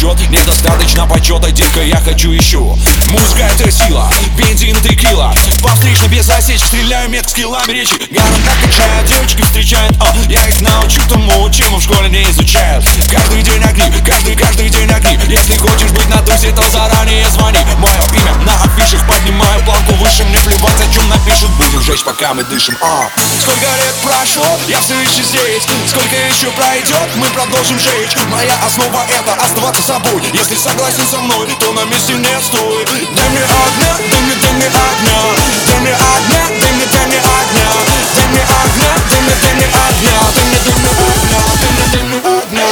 течет, недостаточно почета, детка, я хочу еще. Музыка — это сила, бензин — текила. Повстречно без осечек, стреляю метко скиллами речи. Гаром так качают, девочки встречают, я их научу тому, чем в школе не изучают. Каждый день огни, каждый день огни. Если хочешь быть на тусе, то заранее звони. Мое имя на афишах, поднимаю планку выше. Мне плевать, о чем напишут, будем жечь, пока мы дышим. Сколько лет прошло, я все еще здесь. Сколько еще пройдет, мы продолжим жечь. Моя основа — это оставаться собой. Если согласен со мной, то на месте не стой. Дай мне огня, дай мне огня. Дай мне огня, дай мне огня. Дай мне огня, дай мне огня. Дай мне огня, дай мне огня.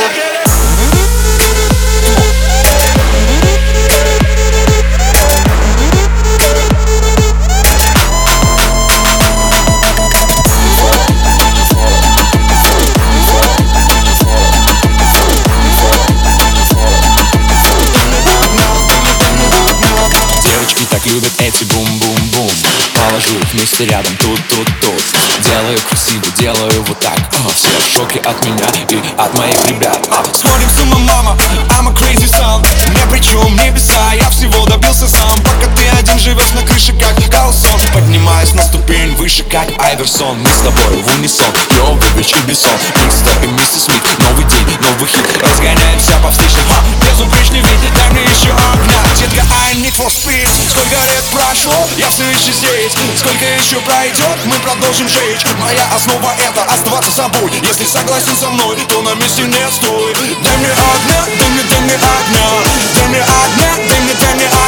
Так любят эти бум-бум-бум. Положу их вместе рядом, тут. Делаю красиво, делаю вот так. Все в шоке от меня и от моих ребят. Сходим с ума, мама, I'm a crazy son. Не причем небеса, я всего добился сам. Пока ты один живешь на крыше, как Карлсон. Поднимаюсь на ступень выше, как Айверсон. Мы с тобой в унисон, Йовович и Бессон. Мистер и миссис Смит, новый день, новый хит. Разгоняемся по встречным, безупречный вид. Дай мне еще огня, детка, I need for speed. Сколько лет прошло, я все еще здесь. Сколько еще пройдет, мы продолжим жечь. Моя основа — это оставаться собой. Если согласен со мной, то на месте не стой. Дай мне огня, дай мне огня. Дай мне огня, дай мне огня.